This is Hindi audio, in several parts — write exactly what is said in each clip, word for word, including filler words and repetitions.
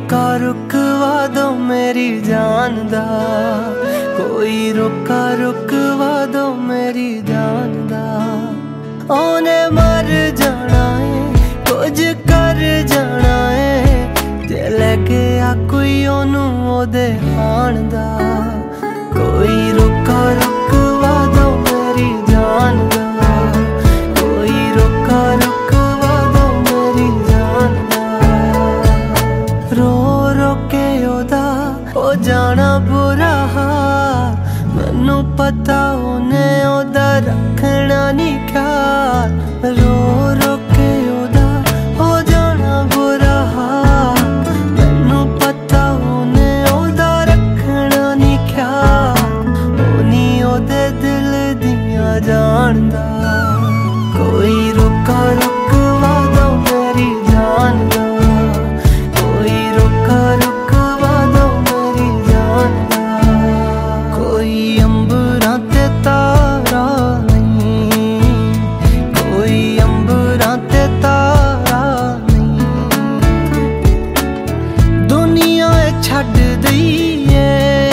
रोका रुकवा दो मेरी जान दा, कोई रोका रुकवा दो मेरी जान दा। ओने मर जाना है, कुछ कर जाना है, जे लेके आ कोई ओनू ओदे हाण दा। कोई रोका रुकवा दो मेरी जान दा, कोई रोका रुकवा दो मेरी जान दा। रो रो के ओदा हो जाना बुरा हाल, मैनू पता ओने ओदा रखना नहीं ख्याल। रो रो के ओदा हो जाना बुरा हाल, मैनू पता ओने ओदा रखना नहीं ख्याल। ओनी ओदे दिल दियां जानदा, कोई रोका रुकवा दो मेरी जान दा, कोई रोका रुकवा दो मेरी जान दा। कोई अंबरां ते तारा नहीं, कोई अंबरां ते तारा नहीं, दुनिया छड्ड दईए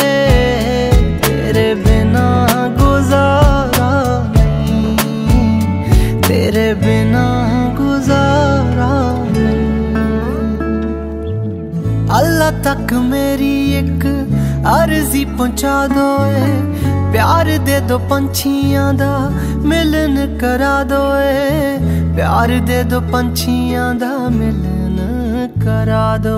तेरे बिना गुजारा नहीं, तेरे बिना गुजारा नहीं। अल्लाह तक मेरी एक अर्जी पहुंचा दो, प्यार दे दो पंछियां दा मिलन करा दो। प्यार दे दो पंछियां दा मिलन करा दो,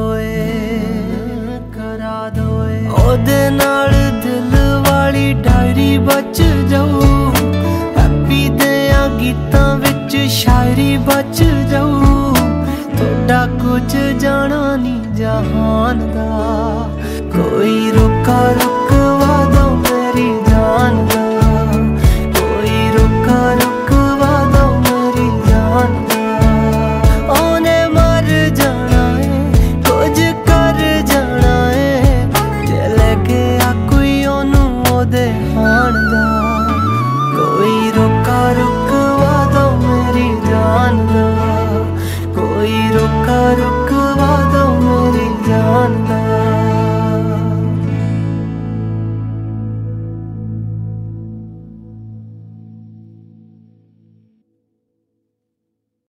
करा दो। ओदे नाल दिल वाली डायरी बच जाऊ, हैप्पी देयां गीतां विच शायरी बच जाऊ। थोड़ा कुछ जाना नहीं जहान दा।